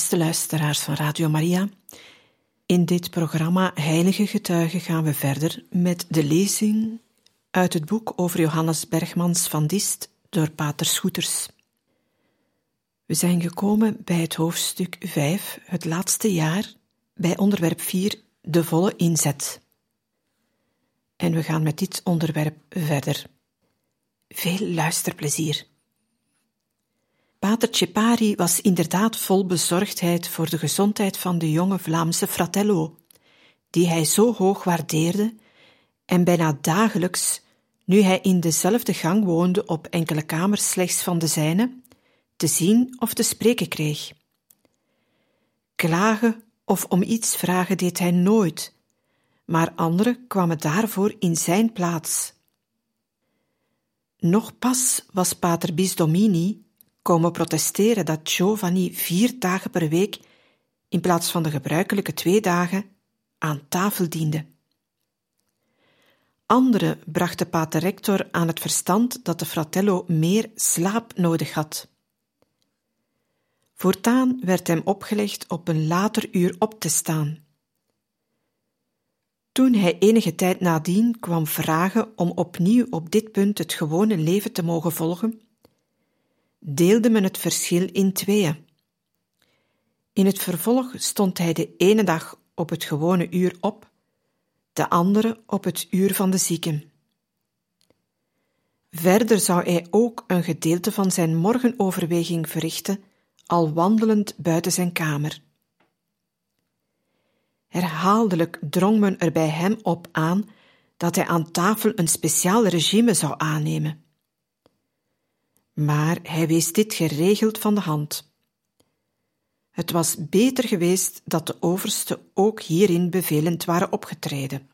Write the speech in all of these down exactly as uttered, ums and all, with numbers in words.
Beste luisteraars van Radio Maria, in dit programma Heilige Getuigen gaan we verder met de lezing uit het boek over Johannes Bergmans van Diest door pater Schoeters. We zijn gekomen bij het hoofdstuk vijf, het laatste jaar, bij onderwerp vier, de volle inzet. En we gaan met dit onderwerp verder. Veel luisterplezier. Pater Cepari was inderdaad vol bezorgdheid voor de gezondheid van de jonge Vlaamse fratello, die hij zo hoog waardeerde en bijna dagelijks, nu hij in dezelfde gang woonde op enkele kamers slechts van de zijne, te zien of te spreken kreeg. Klagen of om iets vragen deed hij nooit, maar anderen kwamen daarvoor in zijn plaats. Nog pas was pater Bisdomini komen protesteren dat Giovanni vier dagen per week, in plaats van de gebruikelijke twee dagen, aan tafel diende. Anderen brachten pater Rector aan het verstand dat de fratello meer slaap nodig had. Voortaan werd hem opgelegd op een later uur op te staan. Toen hij enige tijd nadien kwam vragen om opnieuw op dit punt het gewone leven te mogen volgen, deelde men het verschil in tweeën. In het vervolg stond hij de ene dag op het gewone uur op, de andere op het uur van de zieken. Verder zou hij ook een gedeelte van zijn morgenoverweging verrichten, al wandelend buiten zijn kamer. Herhaaldelijk drong men er bij hem op aan dat hij aan tafel een speciaal regime zou aannemen. Maar hij wees dit geregeld van de hand. Het was beter geweest dat de oversten ook hierin bevelend waren opgetreden.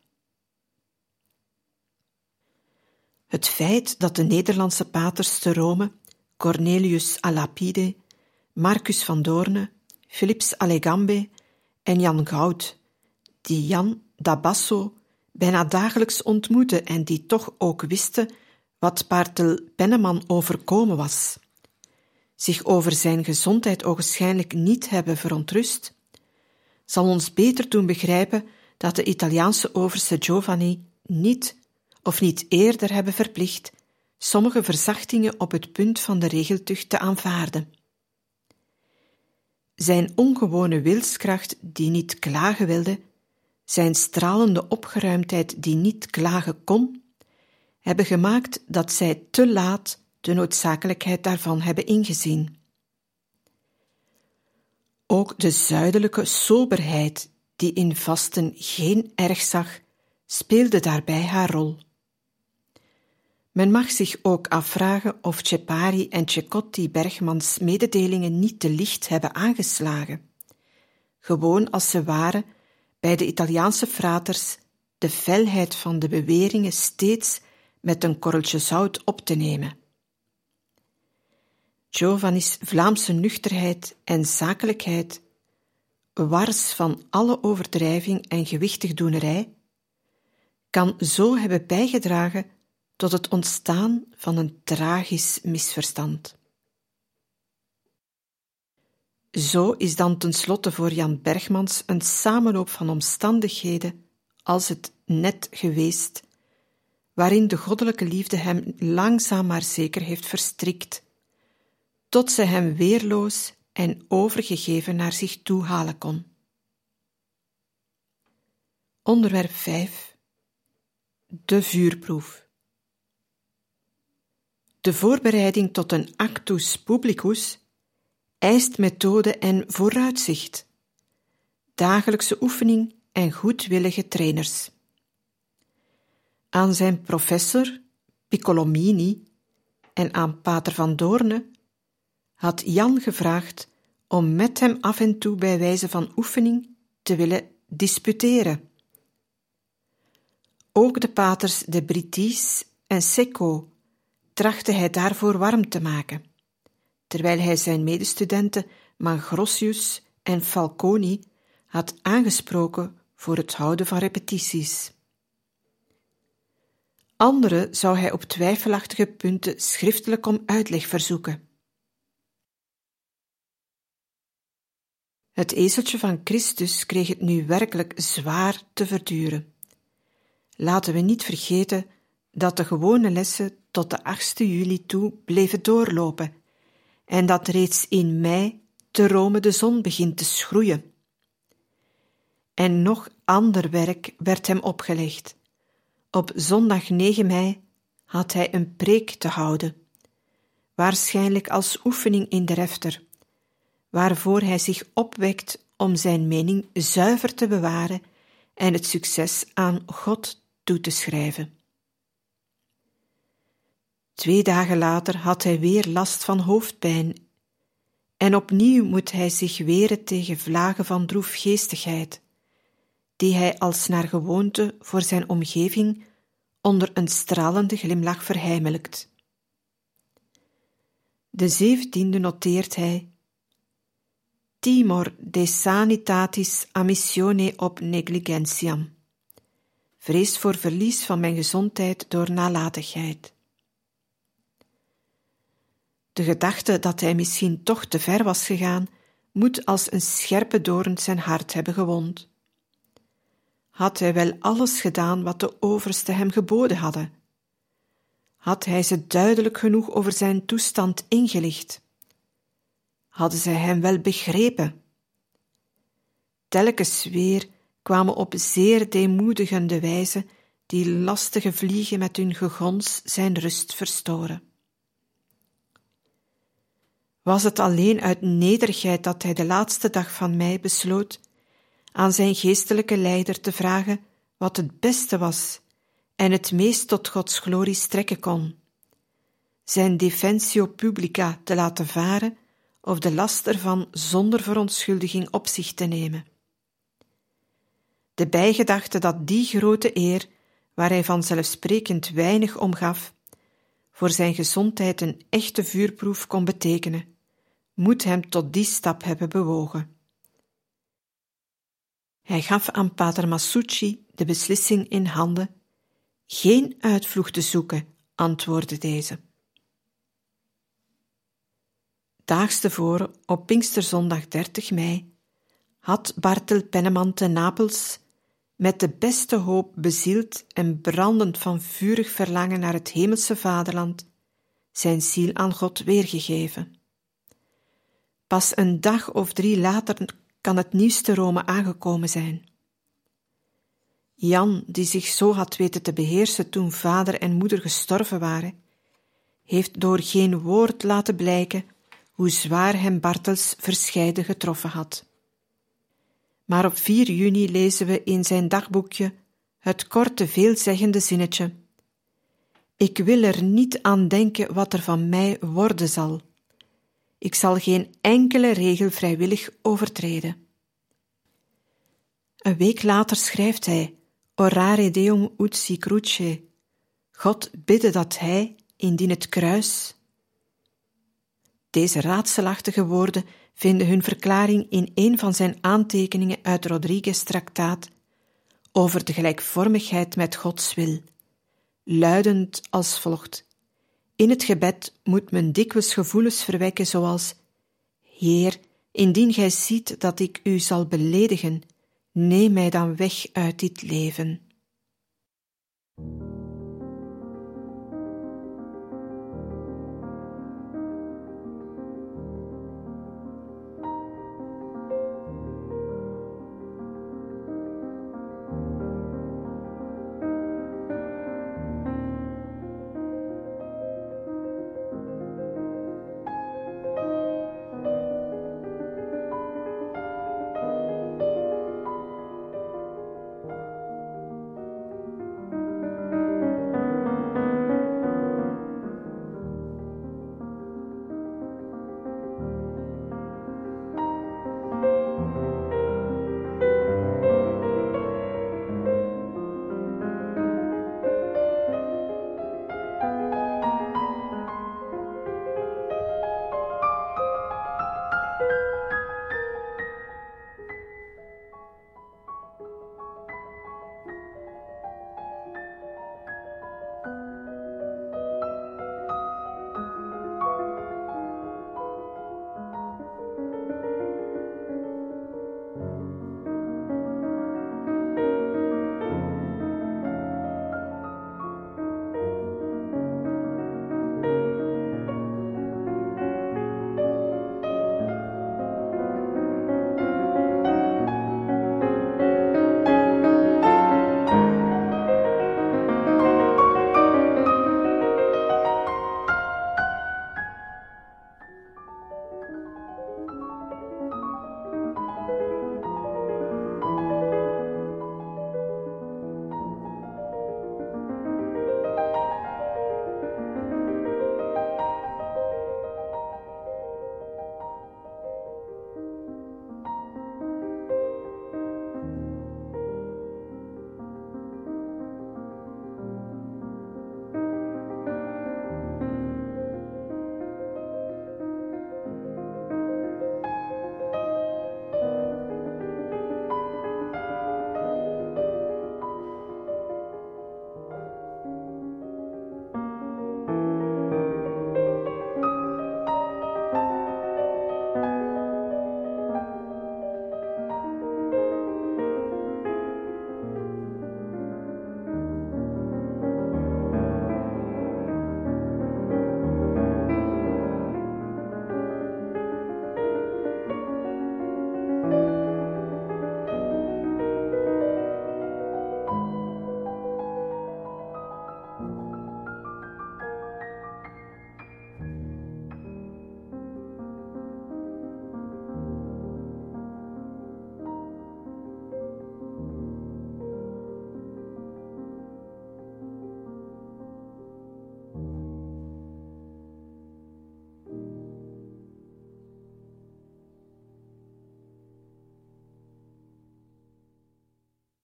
Het feit dat de Nederlandse paters te Rome, Cornelius à Lapide, Marcus van Doorne, Philips Allegambe en Jan Goud, die Jan da Basso bijna dagelijks ontmoetten en die toch ook wisten wat Paartel Penneman overkomen was, zich over zijn gezondheid ogenschijnlijk niet hebben verontrust, zal ons beter doen begrijpen dat de Italiaanse overste Giovanni niet of niet eerder hebben verplicht sommige verzachtingen op het punt van de regeltucht te aanvaarden. Zijn ongewone wilskracht die niet klagen wilde, zijn stralende opgeruimdheid die niet klagen kon, hebben gemaakt dat zij te laat de noodzakelijkheid daarvan hebben ingezien. Ook de zuidelijke soberheid, die in vasten geen erg zag, speelde daarbij haar rol. Men mag zich ook afvragen of Cepari en Cecotti Bergmans mededelingen niet te licht hebben aangeslagen, gewoon als ze waren bij de Italiaanse fraters de felheid van de beweringen steeds met een korreltje zout op te nemen. Giovanni's Vlaamse nuchterheid en zakelijkheid, wars van alle overdrijving en gewichtigdoenerij, kan zo hebben bijgedragen tot het ontstaan van een tragisch misverstand. Zo is dan tenslotte voor Jan Bergmans een samenloop van omstandigheden als het net geweest, waarin de goddelijke liefde hem langzaam maar zeker heeft verstrikt, tot ze hem weerloos en overgegeven naar zich toe halen kon. Onderwerp vijf. De vuurproef. De voorbereiding tot een actus publicus eist methode en vooruitzicht, dagelijkse oefening en goedwillige trainers. Aan zijn professor Piccolomini en aan pater Van Doorne had Jan gevraagd om met hem af en toe bij wijze van oefening te willen disputeren. Ook de paters de Britis en Secco trachtte hij daarvoor warm te maken, terwijl hij zijn medestudenten Mangrossius en Falconi had aangesproken voor het houden van repetities. Anderen zou hij op twijfelachtige punten schriftelijk om uitleg verzoeken. Het ezeltje van Christus kreeg het nu werkelijk zwaar te verduren. Laten we niet vergeten dat de gewone lessen tot de achtste juli toe bleven doorlopen en dat reeds in mei te Rome de zon begint te schroeien. En nog ander werk werd hem opgelegd. Op zondag negen mei had hij een preek te houden, waarschijnlijk als oefening in de refter, waarvoor hij zich opwekt om zijn mening zuiver te bewaren en het succes aan God toe te schrijven. Twee dagen later had hij weer last van hoofdpijn en opnieuw moet hij zich weren tegen vlagen van droefgeestigheid, die hij als naar gewoonte voor zijn omgeving onder een stralende glimlach verheimelijkt. De zeventiende noteert hij: Timor de sanitatis amissione ob negligentiam. Vrees voor verlies van mijn gezondheid door nalatigheid. De gedachte dat hij misschien toch te ver was gegaan, moet als een scherpe doorn zijn hart hebben gewond. Had hij wel alles gedaan wat de oversten hem geboden hadden? Had hij ze duidelijk genoeg over zijn toestand ingelicht? Hadden zij hem wel begrepen? Telkens weer kwamen op zeer deemoedigende wijze die lastige vliegen met hun gegons zijn rust verstoren. Was het alleen uit nederigheid dat hij de laatste dag van mei besloot aan zijn geestelijke leider te vragen wat het beste was en het meest tot Gods glorie strekken kon, zijn defensio publica te laten varen of de last ervan zonder verontschuldiging op zich te nemen. De bijgedachte dat die grote eer, waar hij vanzelfsprekend weinig om gaf, voor zijn gezondheid een echte vuurproef kon betekenen, moet hem tot die stap hebben bewogen. Hij gaf aan pater Masucci de beslissing in handen. Geen uitvlucht te zoeken, antwoordde deze. Daags tevoren, op Pinksterzondag dertig mei, had Bartel Penneman te Napels, met de beste hoop bezield en brandend van vurig verlangen naar het hemelse vaderland, zijn ziel aan God weergegeven. Pas een dag of drie later kan het nieuws te Rome aangekomen zijn. Jan, die zich zo had weten te beheersen toen vader en moeder gestorven waren, heeft door geen woord laten blijken hoe zwaar hem Bartels verscheiden getroffen had. Maar op vier juni lezen we in zijn dagboekje het korte veelzeggende zinnetje: Ik wil er niet aan denken wat er van mij worden zal. Ik zal geen enkele regel vrijwillig overtreden. Een week later schrijft hij: Orare Deum ut si cruce. God bidde dat hij, indien het kruis. Deze raadselachtige woorden vinden hun verklaring in een van zijn aantekeningen uit Rodriguez' traktaat over de gelijkvormigheid met Gods wil, luidend als volgt: In het gebed moet men dikwijls gevoelens verwekken zoals: Heer, indien gij ziet dat ik u zal beledigen, neem mij dan weg uit dit leven.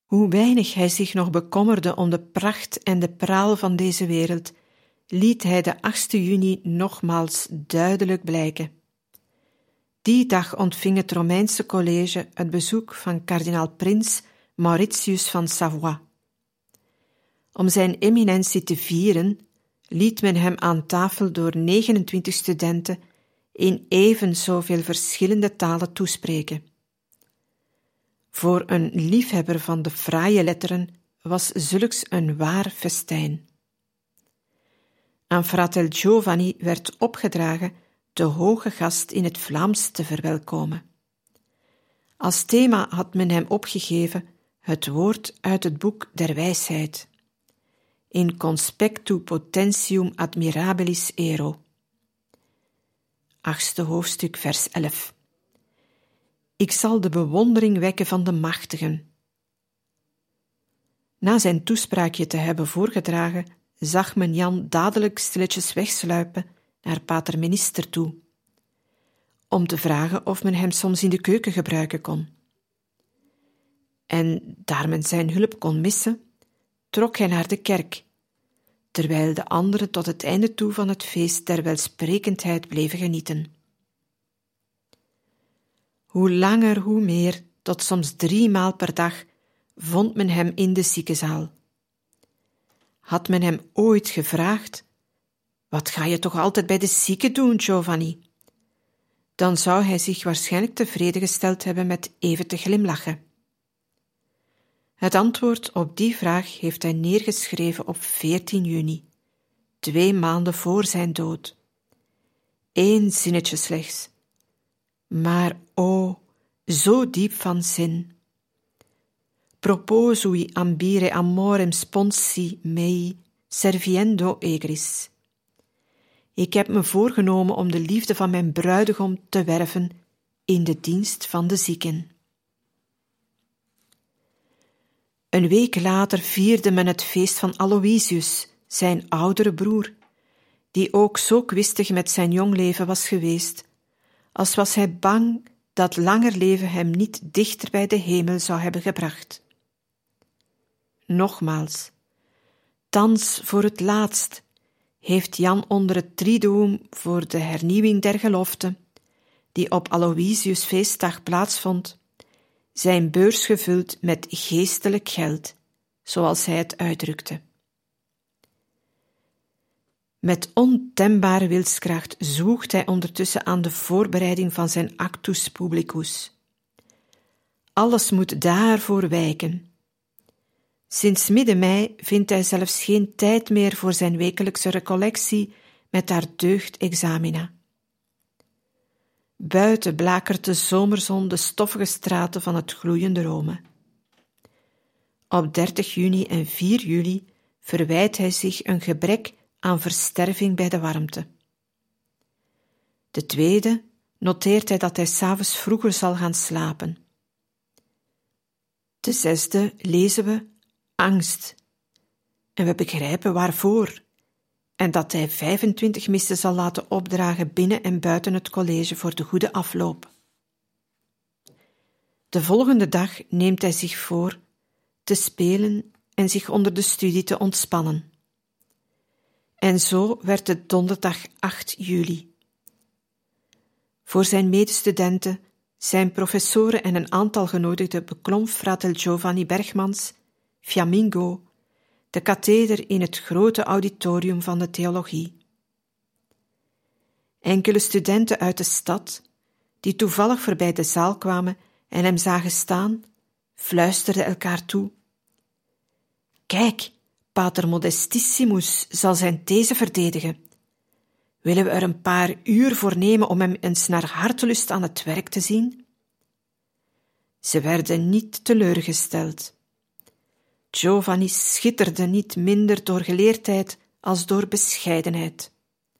Hoe weinig hij zich nog bekommerde om de pracht en de praal van deze wereld, liet hij de achtste juni nogmaals duidelijk blijken. Die dag ontving het Romeinse college het bezoek van kardinaal prins Mauritius van Savoie. Om zijn eminentie te vieren, liet men hem aan tafel door negenentwintig studenten in even zoveel verschillende talen toespreken. Voor een liefhebber van de fraaie letteren was zulks een waar festijn. Aan fratel Giovanni werd opgedragen de hoge gast in het Vlaams te verwelkomen. Als thema had men hem opgegeven het woord uit het boek der wijsheid, in conspectu potentium admirabilis ero. Achtste hoofdstuk, vers elf. Ik zal de bewondering wekken van de machtigen. Na zijn toespraakje te hebben voorgedragen, zag men Jan dadelijk stilletjes wegsluipen naar pater Minister toe, om te vragen of men hem soms in de keuken gebruiken kon. En daar men zijn hulp kon missen, trok hij naar de kerk, terwijl de anderen tot het einde toe van het feest der welsprekendheid bleven genieten. Hoe langer, hoe meer, tot soms drie maal per dag, vond men hem in de ziekenzaal. Had men hem ooit gevraagd: wat ga je toch altijd bij de zieken doen, Giovanni? Dan zou hij zich waarschijnlijk tevreden gesteld hebben met even te glimlachen. Het antwoord op die vraag heeft hij neergeschreven op veertien juni, twee maanden voor zijn dood. Eén zinnetje slechts, maar o, zo diep van zin. Proposui ambire amorem sponsi mei serviendo egris. Ik heb me voorgenomen om de liefde van mijn bruidegom te werven in de dienst van de zieken. Een week later vierde men het feest van Aloysius, zijn oudere broer, die ook zo kwistig met zijn jong leven was geweest, als was hij bang dat langer leven hem niet dichter bij de hemel zou hebben gebracht. Nogmaals, thans voor het laatst heeft Jan onder het triduum voor de hernieuwing der gelofte, die op Aloysius' feestdag plaatsvond, zijn beurs gevuld met geestelijk geld, zoals hij het uitdrukte. Met ontembare wilskracht zwoegt hij ondertussen aan de voorbereiding van zijn actus publicus. Alles moet daarvoor wijken. Sinds midden mei vindt hij zelfs geen tijd meer voor zijn wekelijkse recollectie met haar deugdexamina. Buiten blakert de zomerzon de stoffige straten van het gloeiende Rome. Op dertig juni en vier juli verwijt hij zich een gebrek aan versterving bij de warmte. De tweede noteert hij dat hij 's avonds vroeger zal gaan slapen. De zesde lezen we angst, en we begrijpen waarvoor, en dat hij vijfentwintig missen zal laten opdragen binnen en buiten het college voor de goede afloop. De volgende dag neemt hij zich voor te spelen en zich onder de studie te ontspannen. En zo werd het donderdag acht juli. Voor zijn medestudenten, zijn professoren en een aantal genodigden beklom fratel Giovanni Bergmans, Fiammingo, de katheder in het grote auditorium van de theologie. Enkele studenten uit de stad, die toevallig voorbij de zaal kwamen en hem zagen staan, fluisterden elkaar toe: kijk, pater Modestissimus zal zijn these verdedigen. Willen we er een paar uur voor nemen om hem eens naar hartelust aan het werk te zien? Ze werden niet teleurgesteld. Giovanni schitterde niet minder door geleerdheid als door bescheidenheid.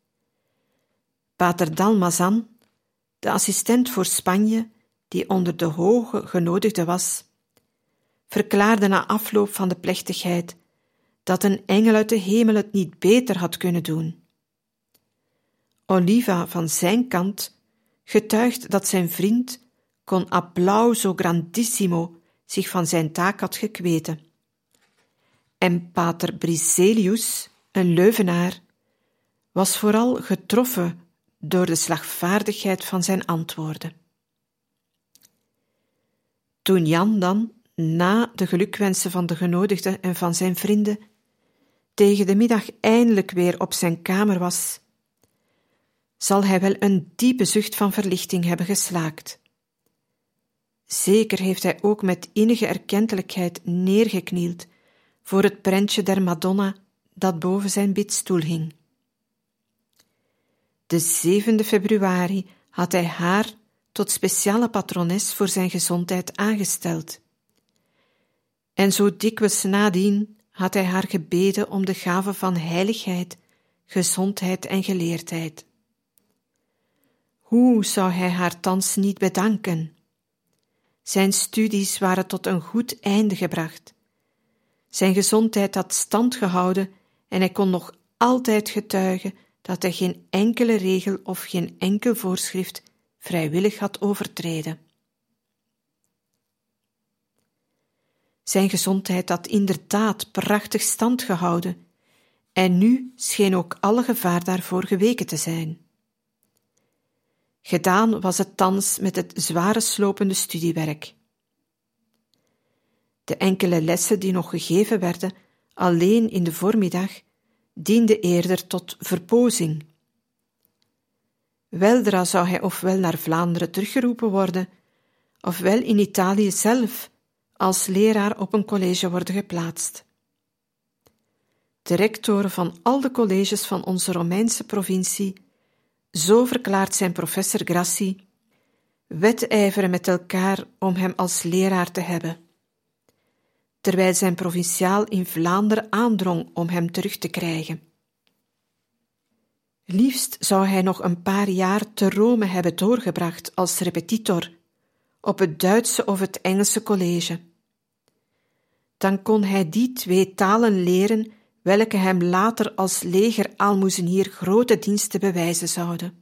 Pater Dalmazan, de assistent voor Spanje, die onder de hoge genodigde was, verklaarde na afloop van de plechtigheid dat een engel uit de hemel het niet beter had kunnen doen. Oliva van zijn kant getuigt dat zijn vriend con applauso grandissimo zich van zijn taak had gekweten. En pater Briselius, een Leuvenaar, was vooral getroffen door de slagvaardigheid van zijn antwoorden. Toen Jan dan, na de gelukwensen van de genodigden en van zijn vrienden, tegen de middag eindelijk weer op zijn kamer was, zal hij wel een diepe zucht van verlichting hebben geslaakt. Zeker heeft hij ook met innige erkentelijkheid neergeknield voor het prentje der Madonna dat boven zijn bidstoel hing. De zevende februari had hij haar tot speciale patrones voor zijn gezondheid aangesteld. En zo dikwijls nadien had hij haar gebeden om de gave van heiligheid, gezondheid en geleerdheid. Hoe zou hij haar thans niet bedanken? Zijn studies waren tot een goed einde gebracht. Zijn gezondheid had stand gehouden en hij kon nog altijd getuigen dat hij geen enkele regel of geen enkel voorschrift vrijwillig had overtreden. Zijn gezondheid had inderdaad prachtig stand gehouden en nu scheen ook alle gevaar daarvoor geweken te zijn. Gedaan was het thans met het zware slopende studiewerk. De enkele lessen die nog gegeven werden, alleen in de voormiddag, dienden eerder tot verpozing. Weldra zou hij ofwel naar Vlaanderen teruggeroepen worden, ofwel in Italië zelf als leraar op een college worden geplaatst. De rectoren van al de colleges van onze Romeinse provincie, zo verklaart zijn professor Grassi, wedijveren met elkaar om hem als leraar te hebben, terwijl zijn provinciaal in Vlaanderen aandrong om hem terug te krijgen. Liefst zou hij nog een paar jaar te Rome hebben doorgebracht als repetitor op het Duitse of het Engelse college. Dan kon hij die twee talen leren welke hem later als legeraalmoezenier grote diensten bewijzen zouden.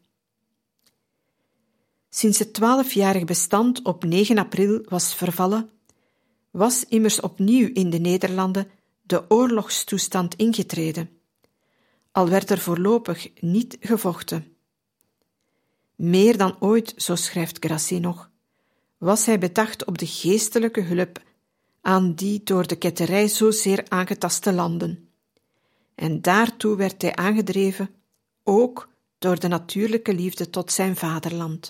Sinds het twaalfjarig bestand op negen april was vervallen, was immers opnieuw in de Nederlanden de oorlogstoestand ingetreden, al werd er voorlopig niet gevochten. Meer dan ooit, zo schrijft Grassi nog, was hij bedacht op de geestelijke hulp aan die door de ketterij zozeer aangetaste landen. En daartoe werd hij aangedreven, ook door de natuurlijke liefde tot zijn vaderland.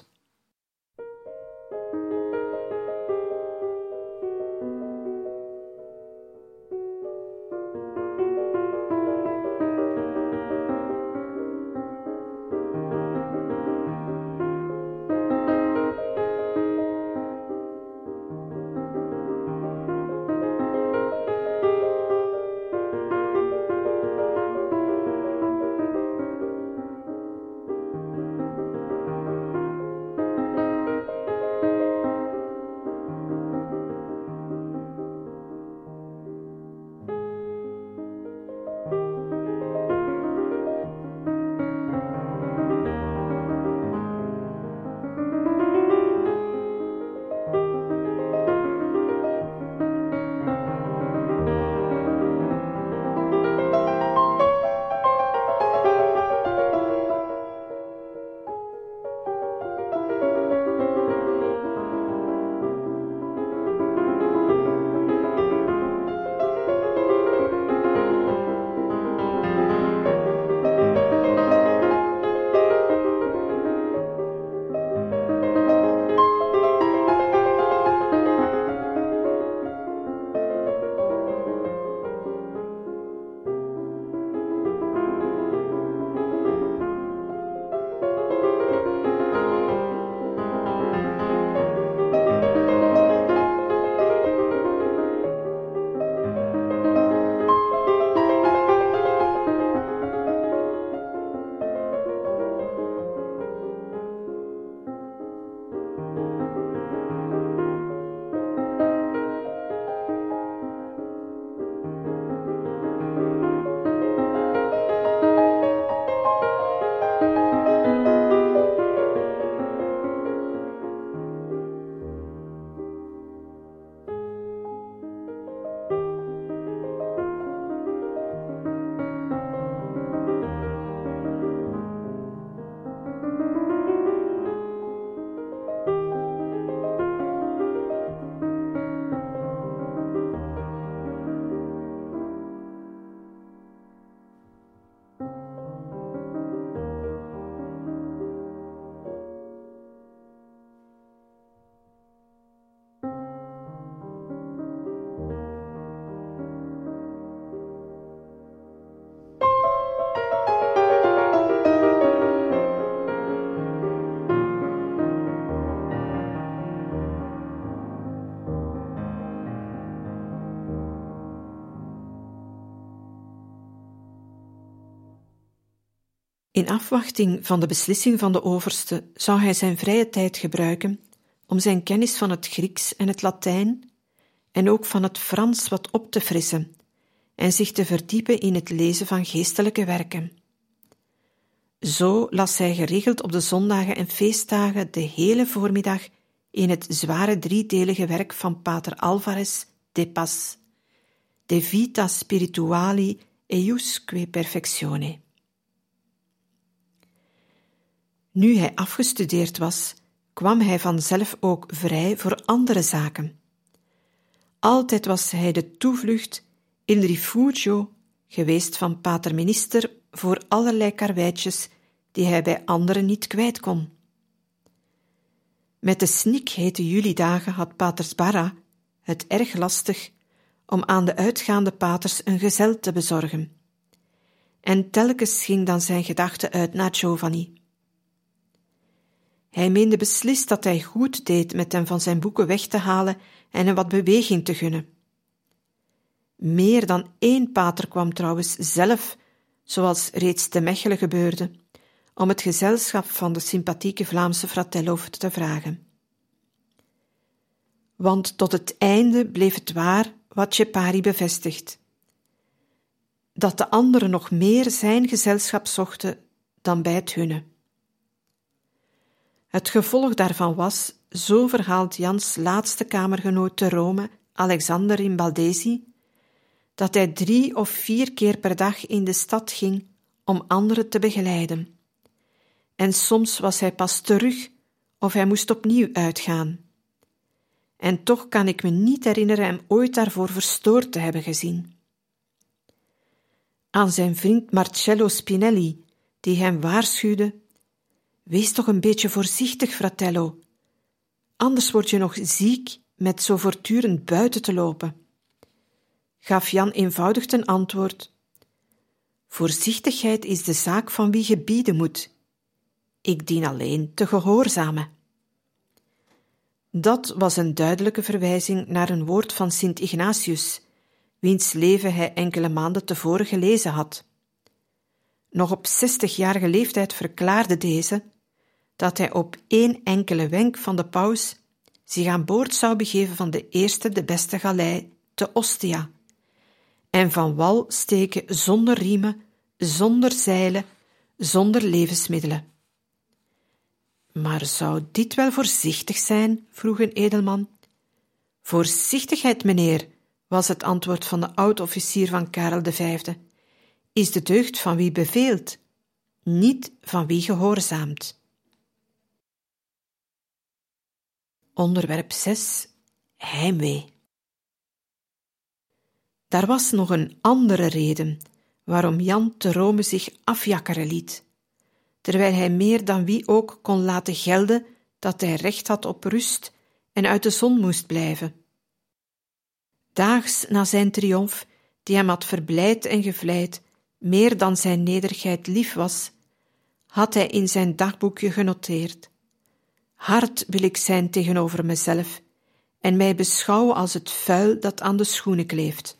In afwachting van de beslissing van de overste zou hij zijn vrije tijd gebruiken om zijn kennis van het Grieks en het Latijn en ook van het Frans wat op te frissen en zich te verdiepen in het lezen van geestelijke werken. Zo las hij geregeld op de zondagen en feestdagen de hele voormiddag in het zware driedelige werk van pater Alvarez de Paz, De Vita Spirituali eiusque Perfectione. Nu hij afgestudeerd was, kwam hij vanzelf ook vrij voor andere zaken. Altijd was hij de toevlucht il rifugio geweest van pater Minister voor allerlei karweitjes die hij bij anderen niet kwijt kon. Met de snikhete julidagen had pater Sbarra het erg lastig om aan de uitgaande paters een gezel te bezorgen. En telkens ging dan zijn gedachte uit naar Giovanni. Hij meende beslist dat hij goed deed met hem van zijn boeken weg te halen en hem wat beweging te gunnen. Meer dan één pater kwam trouwens zelf, zoals reeds te Mechelen gebeurde, om het gezelschap van de sympathieke Vlaamse fratello te vragen. Want tot het einde bleef het waar wat Schepari bevestigt, dat de anderen nog meer zijn gezelschap zochten dan bij het hunne. Het gevolg daarvan was, zo verhaalt Jans laatste kamergenoot te Rome, Alexander in Baldesi, dat hij drie of vier keer per dag in de stad ging om anderen te begeleiden. En soms was hij pas terug of hij moest opnieuw uitgaan. En toch kan ik me niet herinneren hem ooit daarvoor verstoord te hebben gezien. Aan zijn vriend Marcello Spinelli, die hem waarschuwde: wees toch een beetje voorzichtig, fratello, anders word je nog ziek met zo voortdurend buiten te lopen, gaf Jan eenvoudig ten antwoord: voorzichtigheid is de zaak van wie gebieden moet. Ik dien alleen te gehoorzamen. Dat was een duidelijke verwijzing naar een woord van Sint Ignatius, wiens leven hij enkele maanden tevoren gelezen had. Nog op zestigjarige leeftijd verklaarde deze dat hij op één enkele wenk van de paus zich aan boord zou begeven van de eerste de beste galei te Ostia en van wal steken zonder riemen, zonder zeilen, zonder levensmiddelen. Maar zou dit wel voorzichtig zijn? Vroeg een edelman. Voorzichtigheid, meneer, was het antwoord van de oud-officier van Karel de Vijfde, is de deugd van wie beveelt, niet van wie gehoorzaamt. Onderwerp zes. Heimwee. Daar was nog een andere reden waarom Jan te Rome zich afjakkeren liet, terwijl hij meer dan wie ook kon laten gelden dat hij recht had op rust en uit de zon moest blijven. Daags na zijn triomf, die hem had verblijd en gevleid, meer dan zijn nederigheid lief was, had hij in zijn dagboekje genoteerd: hard wil ik zijn tegenover mezelf en mij beschouwen als het vuil dat aan de schoenen kleeft.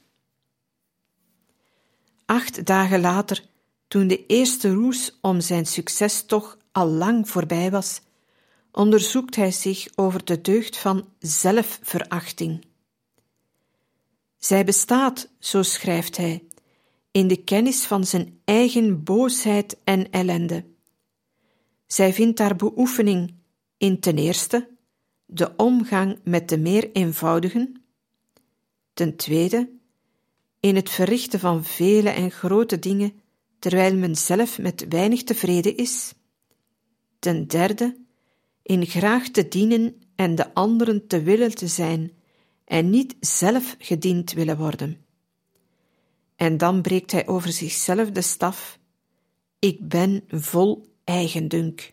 Acht dagen later, toen de eerste roes om zijn succes toch al lang voorbij was, onderzoekt hij zich over de deugd van zelfverachting. Zij bestaat, zo schrijft hij, in de kennis van zijn eigen boosheid en ellende. Zij vindt haar beoefening in ten eerste de omgang met de meer eenvoudigen, ten tweede in het verrichten van vele en grote dingen, terwijl men zelf met weinig tevreden is, ten derde in graag te dienen en de anderen te willen te zijn en niet zelf gediend willen worden. En dan breekt hij over zichzelf de staf: ik ben vol eigendunk.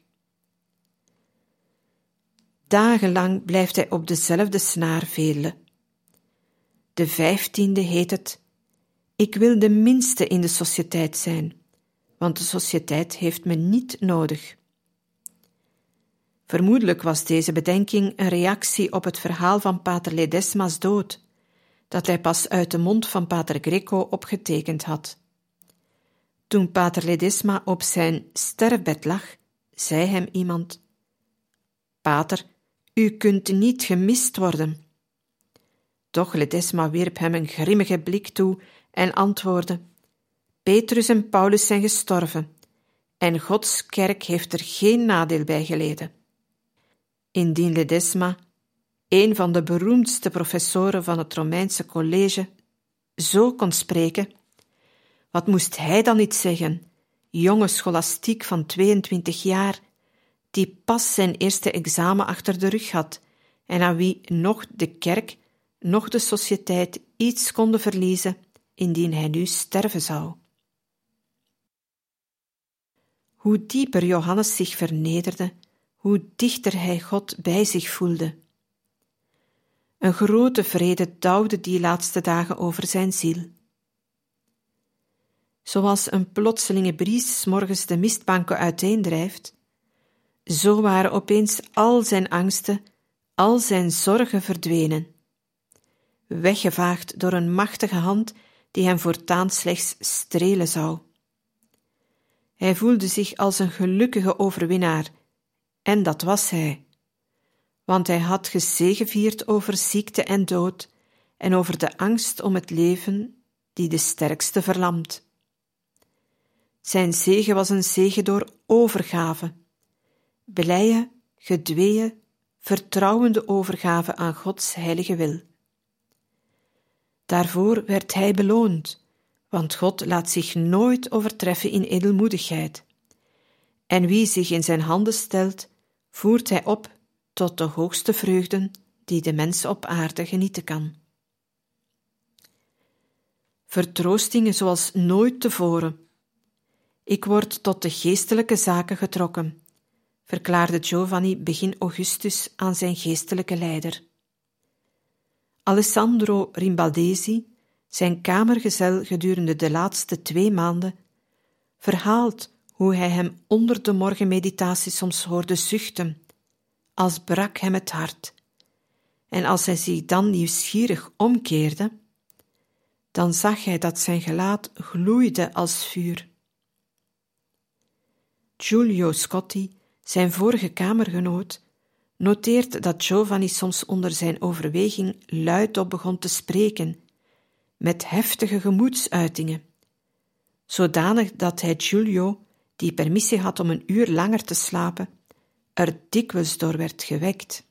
Dagenlang blijft hij op dezelfde snaar velen. De vijftiende heet het: ik wil de minste in de sociëteit zijn, want de sociëteit heeft me niet nodig. Vermoedelijk was deze bedenking een reactie op het verhaal van pater Ledesma's dood, dat hij pas uit de mond van pater Greco opgetekend had. Toen pater Ledesma op zijn sterfbed lag, zei hem iemand: Pater, u kunt niet gemist worden. Doch Ledesma wierp hem een grimmige blik toe en antwoordde: Petrus en Paulus zijn gestorven, en Gods kerk heeft er geen nadeel bij geleden. Indien Ledesma, een van de beroemdste professoren van het Romeinse college, zo kon spreken, wat moest hij dan niet zeggen, jonge scholastiek van tweeëntwintig jaar, die pas zijn eerste examen achter de rug had en aan wie nog de kerk, nog de sociëteit iets konden verliezen, indien hij nu sterven zou. Hoe dieper Johannes zich vernederde, hoe dichter hij God bij zich voelde. Een grote vrede dauwde die laatste dagen over zijn ziel. Zoals een plotselinge bries 's morgens de mistbanken uiteendrijft, zo waren opeens al zijn angsten, al zijn zorgen verdwenen, weggevaagd door een machtige hand die hem voortaan slechts strelen zou. Hij voelde zich als een gelukkige overwinnaar, en dat was hij, want hij had gezegevierd over ziekte en dood en over de angst om het leven die de sterkste verlamt. Zijn zege was een zege door overgave, blije, gedweeën, vertrouwende overgave aan Gods heilige wil. Daarvoor werd hij beloond, want God laat zich nooit overtreffen in edelmoedigheid. En wie zich in zijn handen stelt, voert hij op tot de hoogste vreugden die de mens op aarde genieten kan. Vertroostingen zoals nooit tevoren. Ik word tot de geestelijke zaken getrokken, verklaarde Giovanni begin augustus aan zijn geestelijke leider. Alessandro Rimbaldesi, zijn kamergezel gedurende de laatste twee maanden, verhaalt hoe hij hem onder de morgenmeditatie soms hoorde zuchten, als brak hem het hart. En als hij zich dan nieuwsgierig omkeerde, dan zag hij dat zijn gelaat gloeide als vuur. Giulio Scotti, zijn vorige kamergenoot, noteert dat Giovanni soms onder zijn overweging luidop begon te spreken, met heftige gemoedsuitingen, zodanig dat hij Giulio, die permissie had om een uur langer te slapen, er dikwijls door werd gewekt.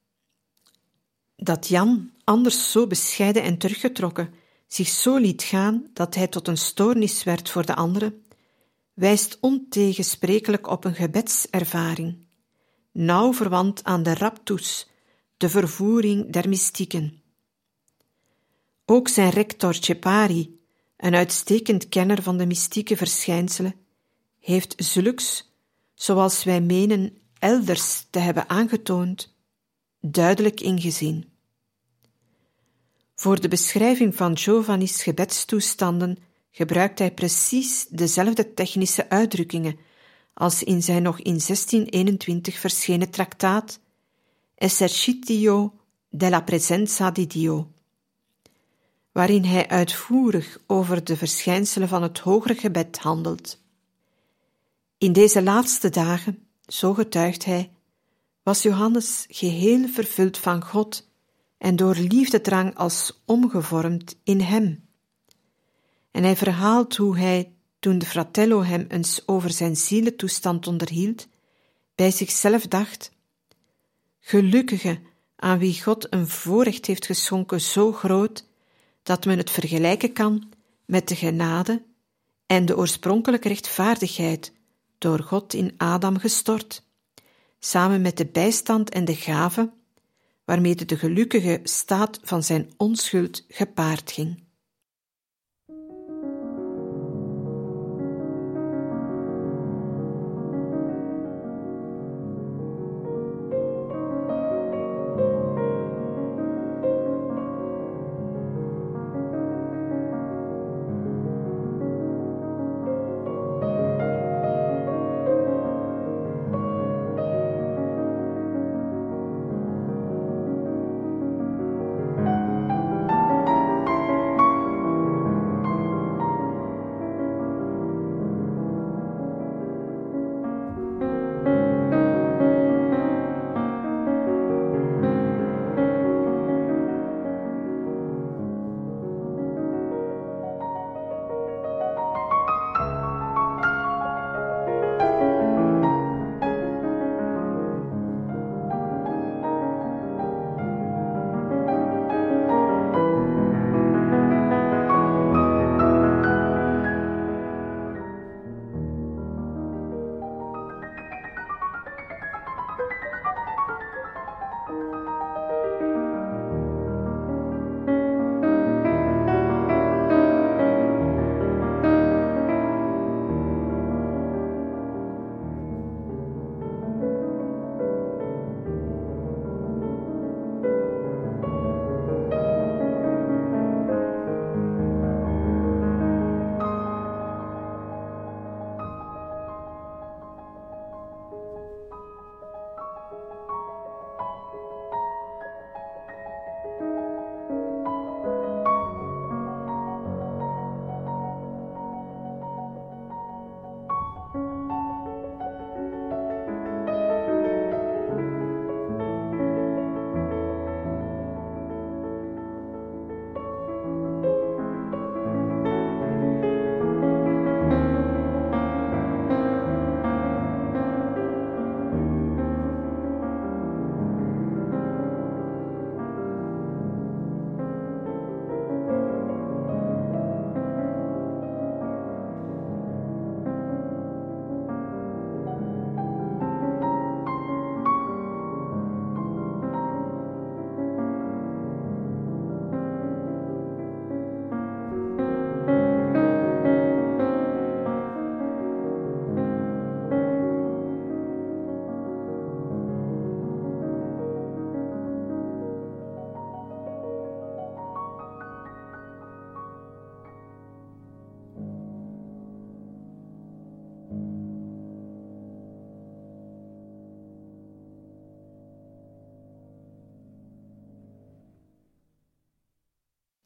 Dat Jan, anders zo bescheiden en teruggetrokken, zich zo liet gaan dat hij tot een stoornis werd voor de anderen, wijst ontegensprekelijk op een gebedservaring, nauw verwant aan de raptus, de vervoering der mystieken. Ook zijn rector Cepari, een uitstekend kenner van de mystieke verschijnselen, heeft zulks, zoals wij menen elders te hebben aangetoond, duidelijk ingezien. Voor de beschrijving van Giovanni's gebedstoestanden gebruikt hij precies dezelfde technische uitdrukkingen als in zijn nog in zestien eenentwintig verschenen traktaat Esercitio della Presenza di Dio, waarin hij uitvoerig over de verschijnselen van het hogere gebed handelt. In deze laatste dagen, zo getuigt hij, was Johannes geheel vervuld van God en door liefdedrang als omgevormd in hem. En hij verhaalt hoe hij, toen de fratello hem eens over zijn zielentoestand onderhield, bij zichzelf dacht: gelukkige aan wie God een voorrecht heeft geschonken zo groot, dat men het vergelijken kan met de genade en de oorspronkelijke rechtvaardigheid door God in Adam gestort, samen met de bijstand en de gave waarmee de gelukkige staat van zijn onschuld gepaard ging.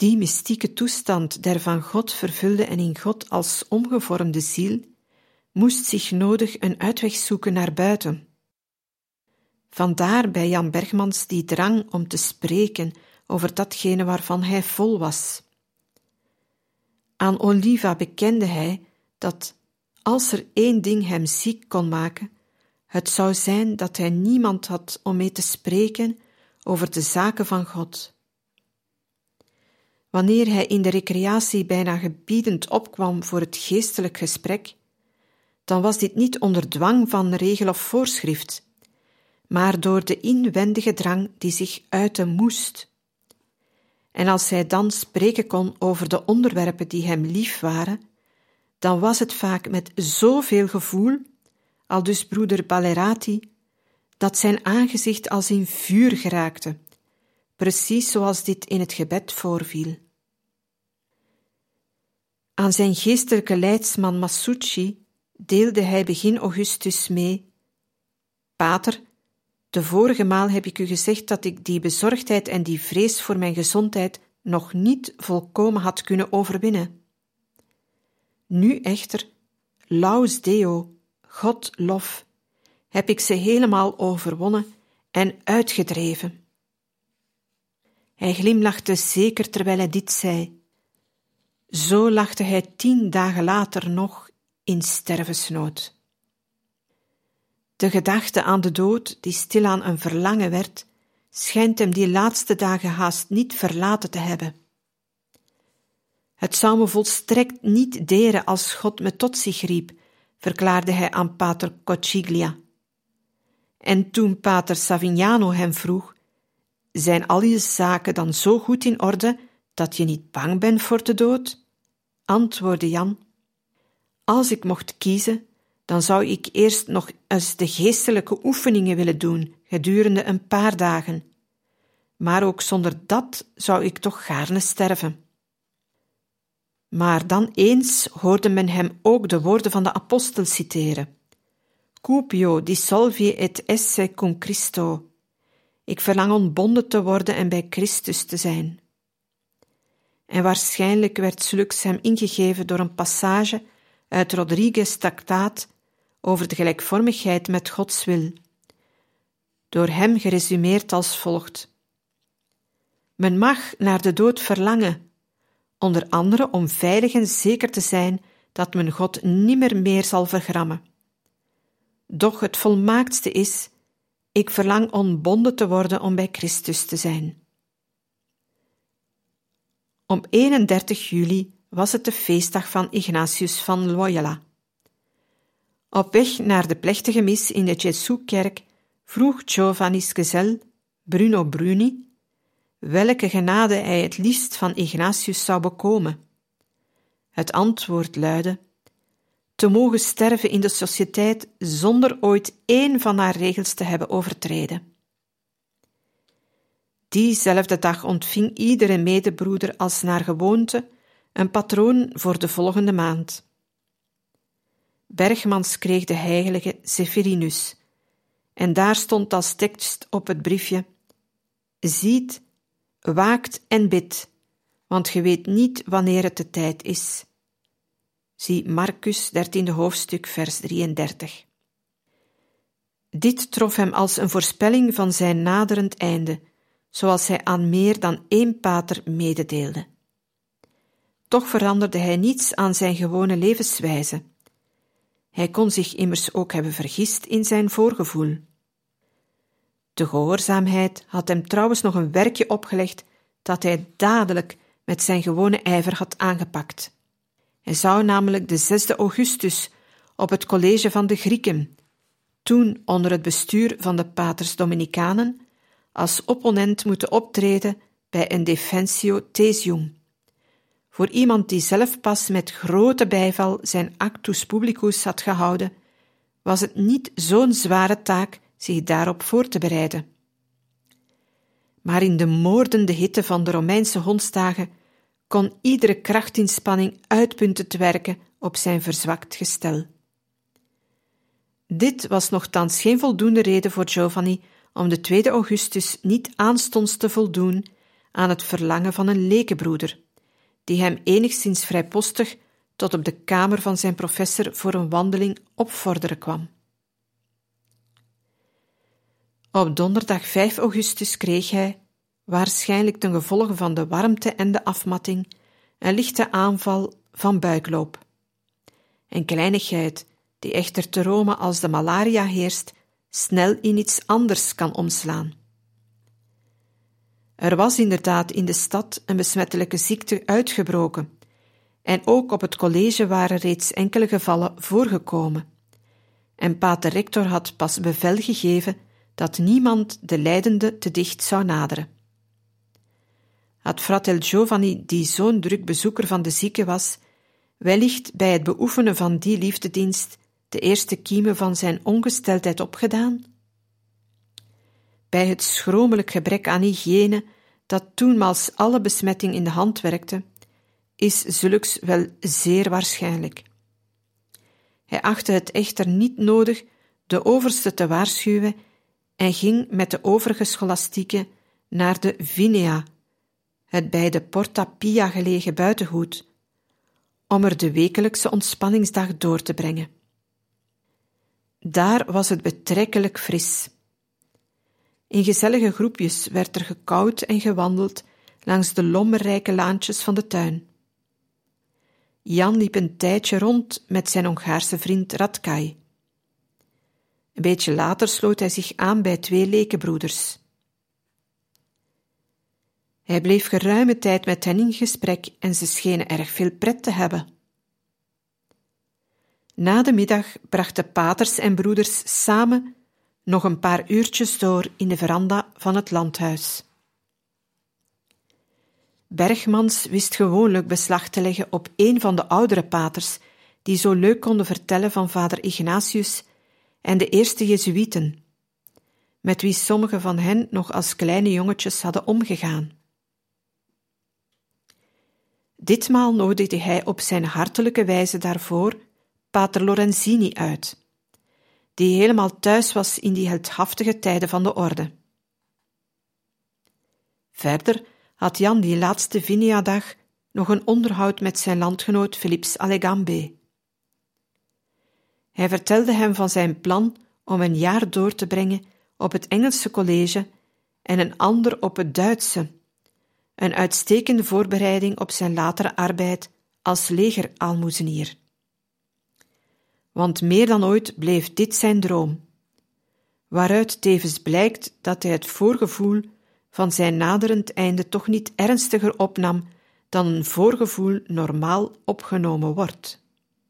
Die mystieke toestand der van God vervulde en in God als omgevormde ziel moest zich nodig een uitweg zoeken naar buiten. Vandaar bij Jan Bergmans die drang om te spreken over datgene waarvan hij vol was. Aan Oliva bekende hij dat, als er één ding hem ziek kon maken, het zou zijn dat hij niemand had om mee te spreken over de zaken van God. Wanneer hij in de recreatie bijna gebiedend opkwam voor het geestelijk gesprek, dan was dit niet onder dwang van regel of voorschrift, maar door de inwendige drang die zich uiten moest. En als hij dan spreken kon over de onderwerpen die hem lief waren, dan was het vaak met zoveel gevoel, aldus broeder Ballerati, dat zijn aangezicht als in vuur geraakte, precies zoals dit in het gebed voorviel. Aan zijn geestelijke leidsman Masucci deelde hij begin augustus mee: Pater, de vorige maal heb ik u gezegd dat ik die bezorgdheid en die vrees voor mijn gezondheid nog niet volkomen had kunnen overwinnen. Nu echter, laus Deo, God lof, heb ik ze helemaal overwonnen en uitgedreven. Hij glimlachte zeker terwijl hij dit zei. Zo lachte hij tien dagen later nog in stervensnood. De gedachte aan de dood, die stilaan een verlangen werd, schijnt hem die laatste dagen haast niet verlaten te hebben. Het zou me volstrekt niet deren als God me tot zich riep, verklaarde hij aan pater Cociglia. En toen pater Savignano hem vroeg, zijn al je zaken dan zo goed in orde dat je niet bang bent voor de dood? Antwoordde Jan, als ik mocht kiezen, dan zou ik eerst nog eens de geestelijke oefeningen willen doen gedurende een paar dagen. Maar ook zonder dat zou ik toch gaarne sterven. Maar dan eens hoorde men hem ook de woorden van de apostel citeren. Cupio dissolvi et esse cum Christo. Ik verlang ontbonden te worden en bij Christus te zijn. En waarschijnlijk werd zulks hem ingegeven door een passage uit Rodrigues' Tractaat over de gelijkvormigheid met Gods wil, door hem geresumeerd als volgt. Men mag naar de dood verlangen, onder andere om veilig en zeker te zijn dat men God nimmer meer zal vergrammen. Doch het volmaaktste is, ik verlang ontbonden te worden om bij Christus te zijn. Op eenendertig juli was het de feestdag van Ignatius van Loyola. Op weg naar de plechtige mis in de Gesù-kerk vroeg Giovanni's gezel, Bruno Bruni, welke genade hij het liefst van Ignatius zou bekomen. Het antwoord luidde: te mogen sterven in de sociëteit zonder ooit één van haar regels te hebben overtreden. Diezelfde dag ontving iedere medebroeder als naar gewoonte een patroon voor de volgende maand. Bergmans kreeg de heilige Severinus, en daar stond als tekst op het briefje: ziet, waakt en bidt, want ge weet niet wanneer het de tijd is. Zie Marcus, dertiende hoofdstuk, vers drieëndertig. Dit trof hem als een voorspelling van zijn naderend einde, zoals hij aan meer dan één pater mededeelde. Toch veranderde hij niets aan zijn gewone levenswijze. Hij kon zich immers ook hebben vergist in zijn voorgevoel. De gehoorzaamheid had hem trouwens nog een werkje opgelegd dat hij dadelijk met zijn gewone ijver had aangepakt. Hij zou namelijk de zesde augustus op het college van de Grieken, toen onder het bestuur van de paters Dominicanen, als opponent moeten optreden bij een defensio thesium. Voor iemand die zelf pas met grote bijval zijn actus publicus had gehouden, was het niet zo'n zware taak zich daarop voor te bereiden. Maar in de moordende hitte van de Romeinse hondsdagen kon iedere krachtinspanning uitpuntend werken op zijn verzwakt gestel. Dit was nochtans geen voldoende reden voor Giovanni om de tweede augustus niet aanstonds te voldoen aan het verlangen van een lekenbroeder, die hem enigszins vrijpostig tot op de kamer van zijn professor voor een wandeling opvorderen kwam. Op donderdag vijf augustus kreeg hij, waarschijnlijk ten gevolge van de warmte en de afmatting, een lichte aanval van buikloop. Een kleinigheid die echter te Rome als de malaria heerst, snel in iets anders kan omslaan. Er was inderdaad in de stad een besmettelijke ziekte uitgebroken, en ook op het college waren reeds enkele gevallen voorgekomen. En pater Rector had pas bevel gegeven dat niemand de lijdende te dicht zou naderen. Had fratel Giovanni, die zo'n druk bezoeker van de zieke was, wellicht bij het beoefenen van die liefdedienst de eerste kiemen van zijn ongesteldheid opgedaan? Bij het schromelijk gebrek aan hygiëne dat toenmaals alle besmetting in de hand werkte, is zulks wel zeer waarschijnlijk. Hij achtte het echter niet nodig de overste te waarschuwen en ging met de overige scholastieken naar de Vinea, het bij de Porta Pia gelegen buitengoed, om er de wekelijkse ontspanningsdag door te brengen. Daar was het betrekkelijk fris. In gezellige groepjes werd er gekauwd en gewandeld langs de lommerrijke laantjes van de tuin. Jan liep een tijdje rond met zijn Hongaarse vriend Ratkaj. Een beetje later sloot hij zich aan bij twee lekenbroeders. Hij bleef geruime tijd met hen in gesprek en ze schenen erg veel pret te hebben. Na de middag brachten paters en broeders samen nog een paar uurtjes door in de veranda van het landhuis. Berchmans wist gewoonlijk beslag te leggen op een van de oudere paters, die zo leuk konden vertellen van vader Ignatius en de eerste Jezuïeten, met wie sommigen van hen nog als kleine jongetjes hadden omgegaan. Ditmaal nodigde hij op zijn hartelijke wijze daarvoor pater Lorenzini uit, die helemaal thuis was in die heldhaftige tijden van de orde. Verder had Jan die laatste Vinea-dag nog een onderhoud met zijn landgenoot Philips Allegambe. Hij vertelde hem van zijn plan om een jaar door te brengen op het Engelse college en een ander op het Duitse, een uitstekende voorbereiding op zijn latere arbeid als legeraalmoezenier. Want meer dan ooit bleef dit zijn droom, waaruit tevens blijkt dat hij het voorgevoel van zijn naderend einde toch niet ernstiger opnam dan een voorgevoel normaal opgenomen wordt.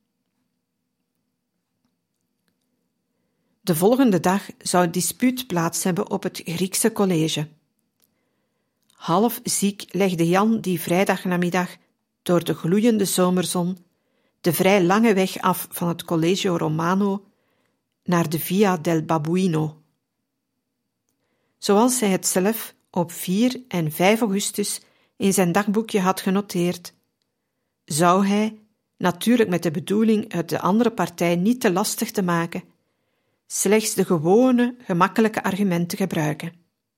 De volgende dag zou het dispuut plaats hebben op het Griekse college. Half ziek legde Jan die vrijdagnamiddag door de gloeiende zomerzon de vrij lange weg af van het Collegio Romano naar de Via del Babuino. Zoals hij het zelf op vier en vijf augustus in zijn dagboekje had genoteerd, zou hij, natuurlijk met de bedoeling het de andere partij niet te lastig te maken, slechts de gewone, gemakkelijke argumenten gebruiken.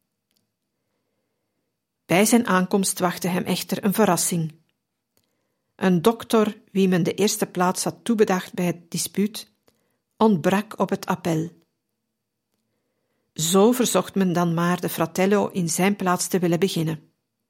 Bij zijn aankomst wachtte hem echter een verrassing. Een dokter, wie men de eerste plaats had toebedacht bij het dispuut, ontbrak op het appel. Zo verzocht men dan maar de fratello in zijn plaats te willen beginnen.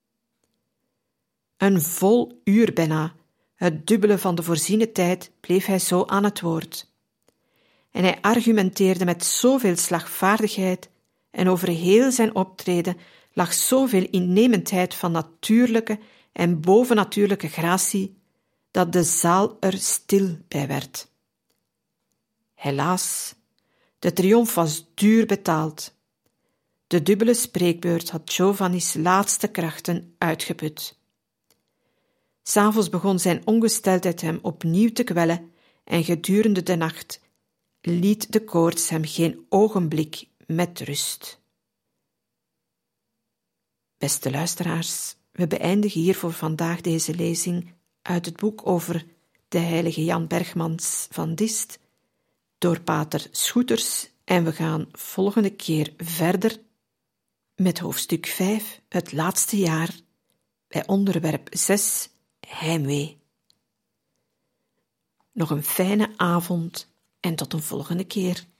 Een vol uur bijna, het dubbele van de voorziene tijd, bleef hij zo aan het woord. En hij argumenteerde met zoveel slagvaardigheid en over heel zijn optreden lag zoveel innemendheid van natuurlijke en bovennatuurlijke gratie, dat de zaal er stil bij werd. Helaas, de triomf was duur betaald. De dubbele spreekbeurt had Giovanni's laatste krachten uitgeput. 'S Avonds begon zijn ongesteldheid hem opnieuw te kwellen en gedurende de nacht liet de koorts hem geen ogenblik met rust. Beste luisteraars, we beëindigen hier voor vandaag deze lezing uit het boek over de heilige Jan Berchmans van Diest door pater Schoeters en we gaan volgende keer verder met hoofdstuk vijf, het laatste jaar bij onderwerp zes, heimwee. Nog een fijne avond en tot een volgende keer.